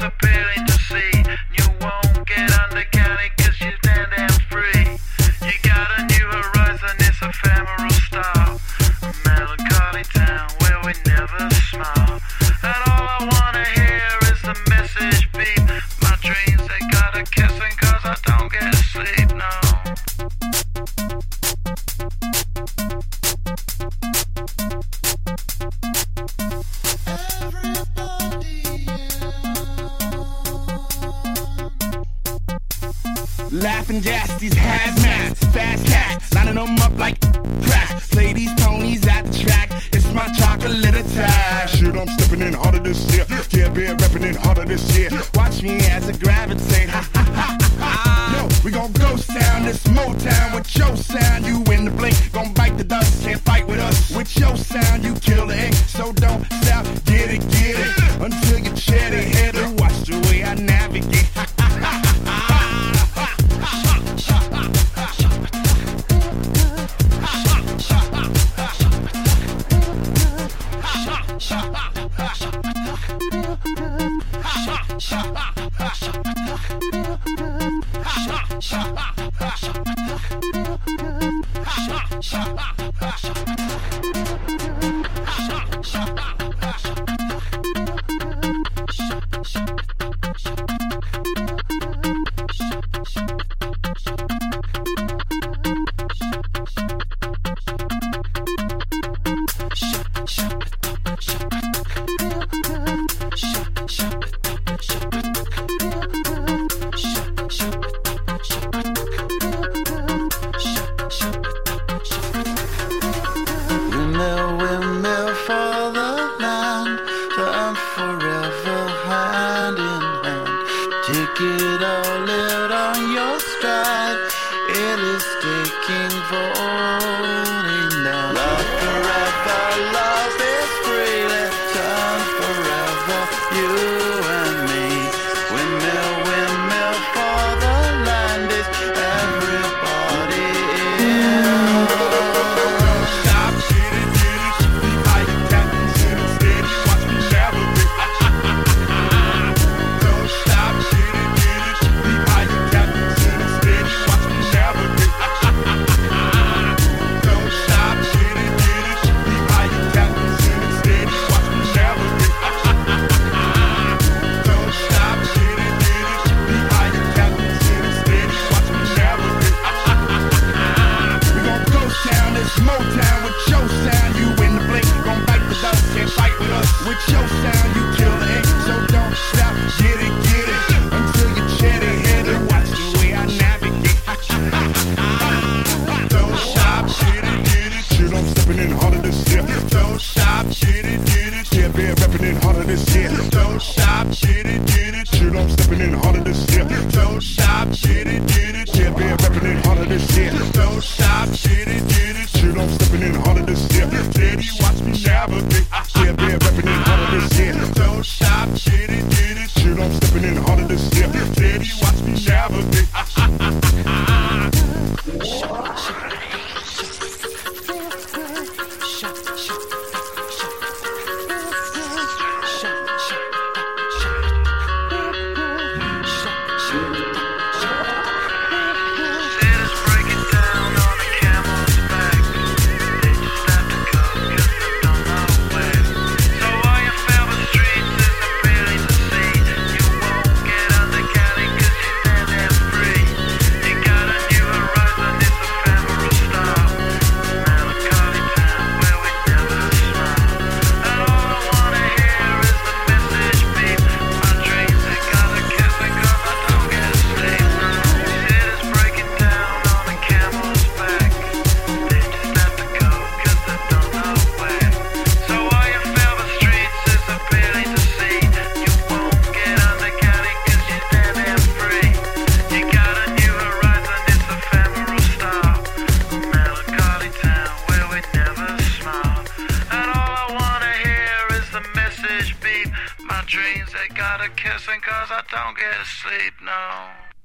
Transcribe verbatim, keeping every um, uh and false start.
appealing to see. You won't get undercounted cause you're damn damn free. You got a new horizon, it's ephemeral style. A melancholy town where we never smile. And all I wanna hear is the message beep. My dreams, they got a kissing cause I don't get sleep, no. Laughing gas, these hazmats, fast cats, lining them up like crack. Play these ponies at the track, it's my chocolate attack. Shit, I'm stepping in harder this year. Yeah, beer repping in harder this year. Watch me as I gravitate. Ha ha ha ha. Yo, we gon' ghost town, this Motown with your sound. You in the blink, gon' bite the dust, can't fight with us. With your sound, you kill the ink, so don't stop. Get it, get it, until you chat it head and watch the way I navigate. Ha ha ha ha. Dreams, they got a kissing cause I don't get sleep, no.